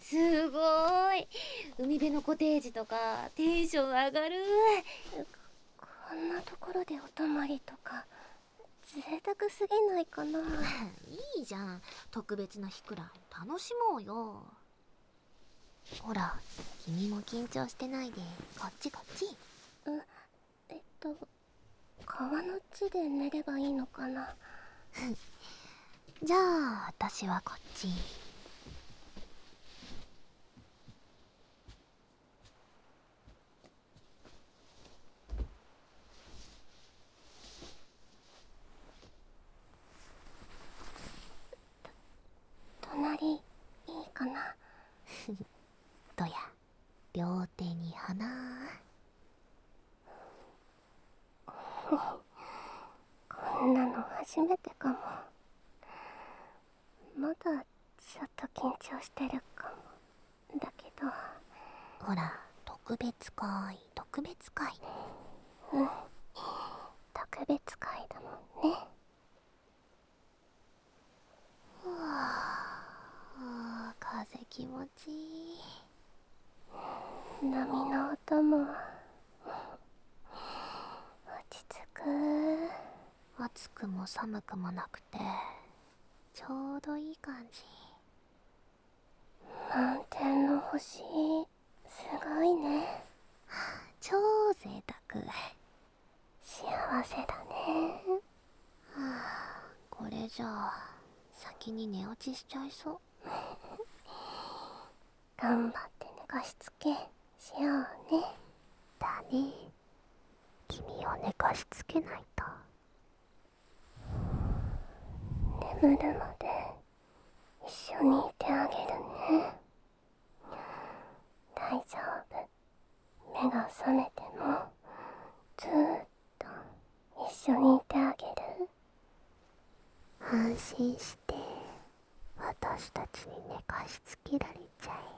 すごーい。海辺のコテージとかテンション上がる。 こんなところでお泊まりとか贅沢すぎないかな。 いいじゃん、特別な日くらい楽しもうよ。ほら、君も緊張してないで、こっちこっち。 川の地で寝ればいいのかな。 じゃあ私はこっち。 隣いいかな。 とや、両手に花。 こんなの初めてかも。まだちょっと緊張してるかも。だけど。 ほら、特別会、特別会。 特別会だもんね。 風気持ちいい。 波の音も落ち着く。 暑くも寒くもなくてちょうどいい感じ。 満天の星、すごいね。 超贅沢。 幸せだね。 これじゃあ先に寝落ちしちゃいそう。 頑張って寝かしつけしようね。 だね、君を寝かしつけないと。 眠るまで一緒にいてあげるね。大丈夫。目が覚めてもずーっと一緒にいてあげる。 安心して私たちに寝かしつけられちゃい。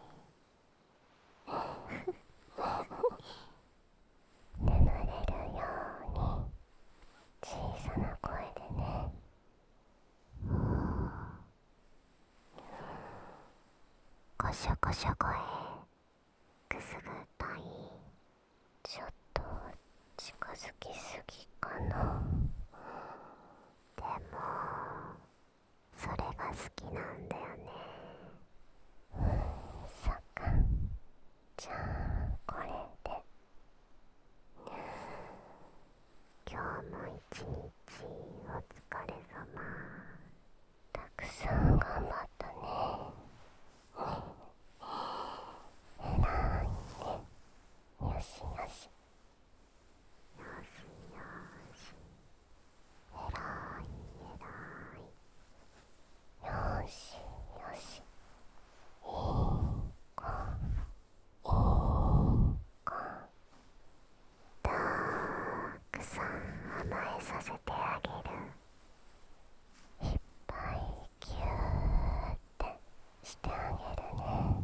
眠れるように小さな声でね。 コショコショ声くすぐったい。 ちょっと近づきすぎかな。 でもそれが好きなんだよね。 そっか。じゃあこれで。 今日も一日お疲れ様。 たくさん頑張ったね。偉いね。よしよし。 よしよし、えらいえらい。 よしよし。いい子いい子。 たくさん甘えさせてあげる。 いっぱいギューってしてあげるね。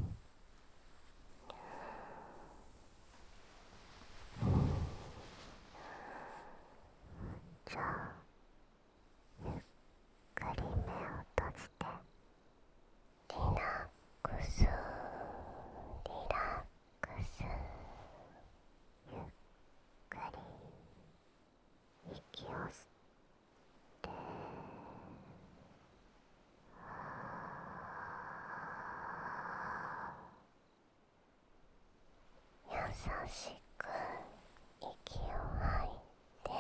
じゃあゆっくり目を閉じて。 リラックスリラックス。 ゆっくり息を吸って優しく息を吐いて。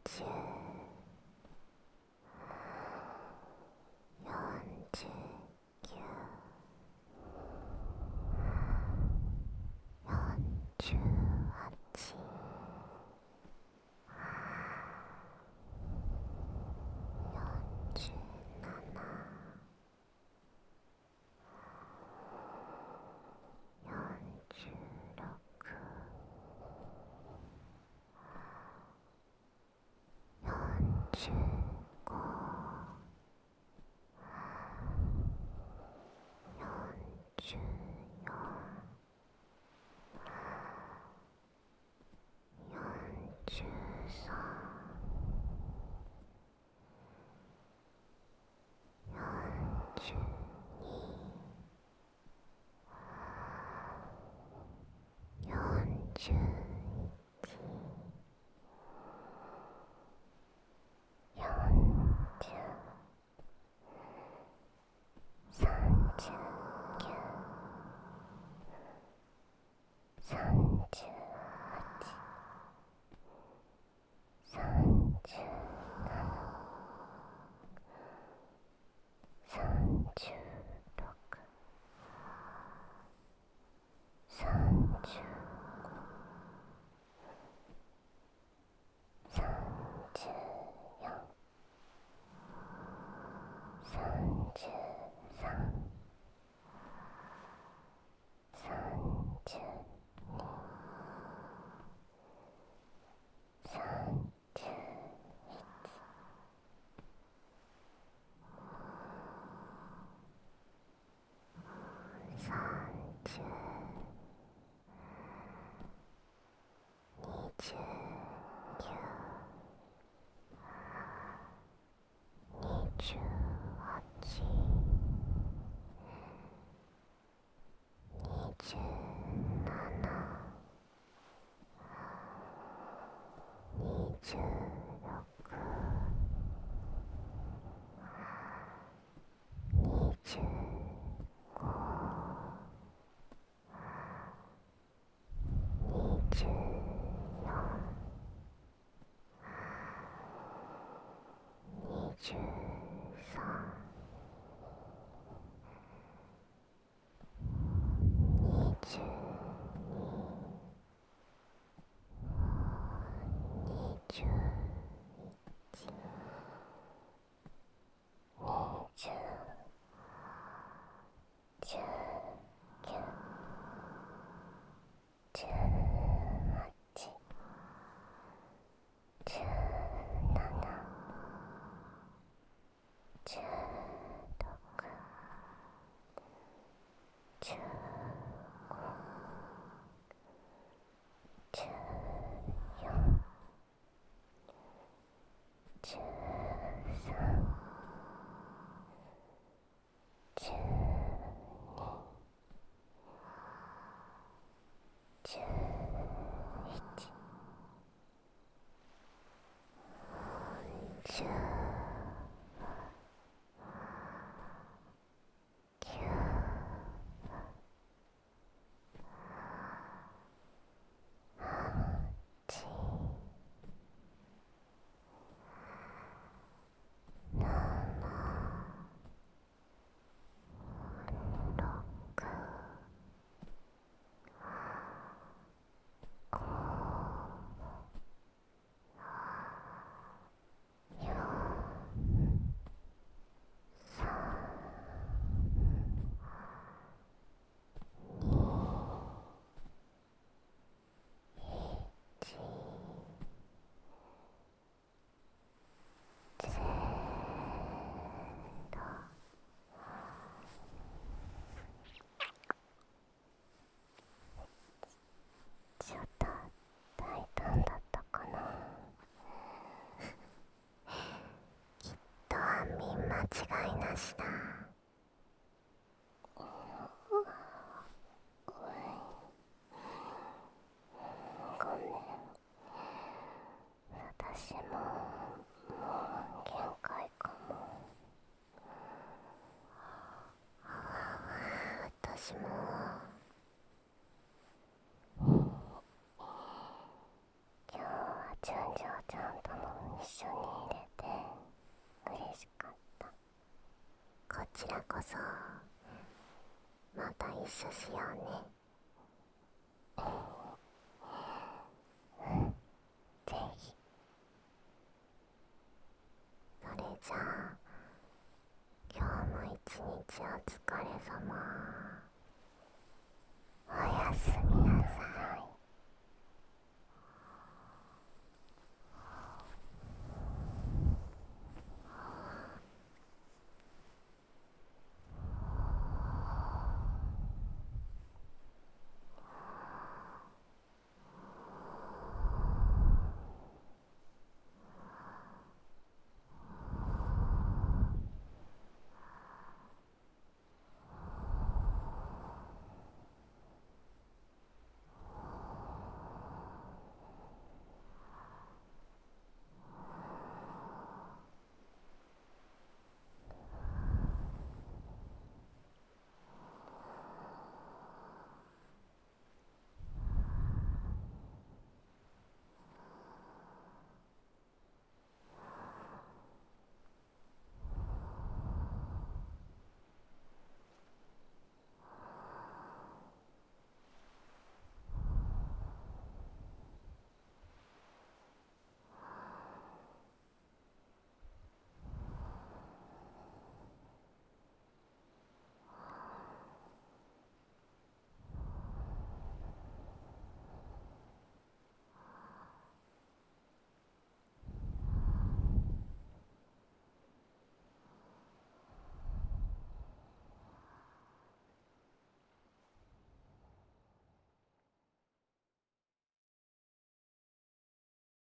純情ちゃんとも一ちらこそまた一緒しようね。ぜひ。それじゃあ今日も一日お疲れ様。